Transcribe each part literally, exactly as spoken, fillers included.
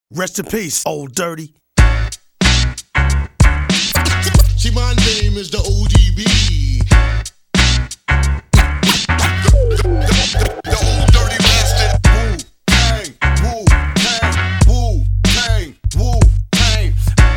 Rest in peace, Old Dirty. See, my name is the O D B. The old dirty bastard. Wu Tang, Wu Tang, Wu Tang,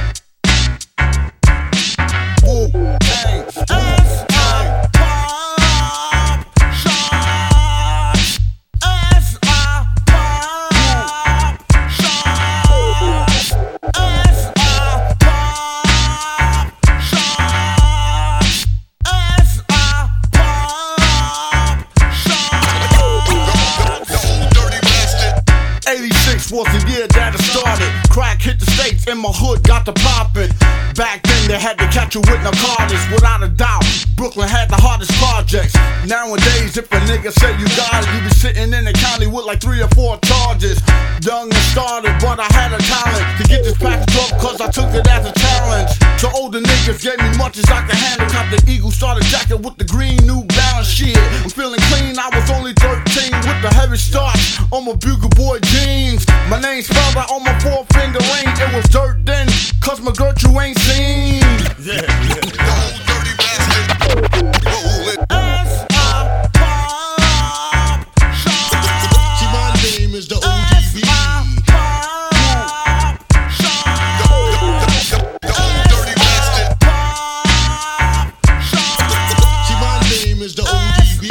Wu Tang, Wu Tang. S I pop shots. S I pop shots. S I pop shots. S I pop shots. The old dirty bastard. eighty-six was the year that it started. Crack hit the states and my hood got to poppin'. Back then they had to catch you with narcotics. Without a doubt, Brooklyn had the hardest projects. Nowadays, if a nigga say you got it, you be sitting in the county with like three or four charges. Young and started, but I had a talent to get this package up, cause I took it as a challenge. So older niggas gave me much as I could handle. Cop the Eagle starter jacket with the green New Balance shit. I'm feeling clean, I was only thirteen with the heavy starch on my Bugle Boy jeans. My name spelled out on my four finger ring. It was dirt then, cause my girl you ain't seen. Yeah, yeah. The old dirty bastard. Roll it. S I pop shots. See, my name is the O D B. S I pop shots. The old dirty bastard. Pop shots. See, my name is the O D B.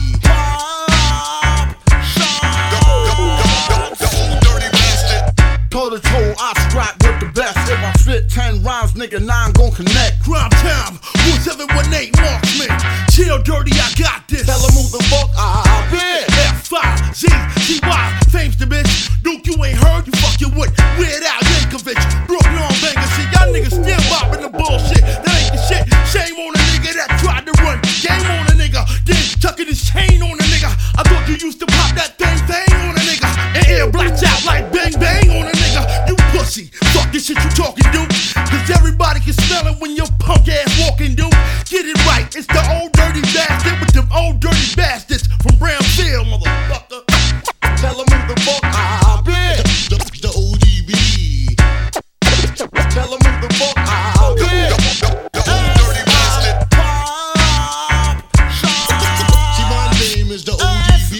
The old dirty bastard. Toe to toe, I strap with the best. If I spit ten rhymes, nigga, nine gon' connect. Crime time, one seven one eight marksman. Chill, Dirty, I got this. Tell her move the fuck, I been. F five, Z, G Y, fame's the bitch. Duke, you ain't heard, you fucking with Weird Al Yankovic. Brooklyn on banger, see, y'all niggas still bopping the bullshit. That ain't the shit. Shame on a nigga that tried to run. Game on a nigga, then tucking his chain on a nigga. I thought you used to pop that thing, thing on a nigga. And air blacks out like bang, bang on a nigga. You pussy, fuck this shit you talking, dude. Cause everybody can smell it when your punk ass walking, dude. Get it right, it's the old dirty bastard with them old dirty bastards from Brownfield, motherfucker. Tell her move the fuck, I been. The, the, the O D B. Tell her move the fuck, I been. The old dirty bastard. Pop shots. See, my name is the O D B.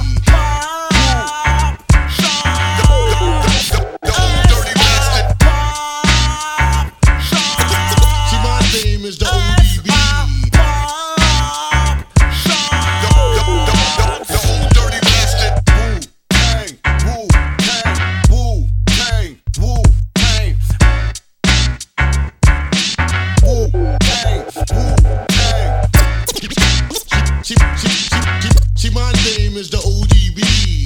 Pop shots. The old dirty bastard. Pop shots. See, my name is the O D B. Pop shots. The old dirty bastard. Wu Tang, Wu Tang, Wu Tang, Wu Tang, Wu Tang, Wu Tang. See, see, see, see, see, my name is the O D B.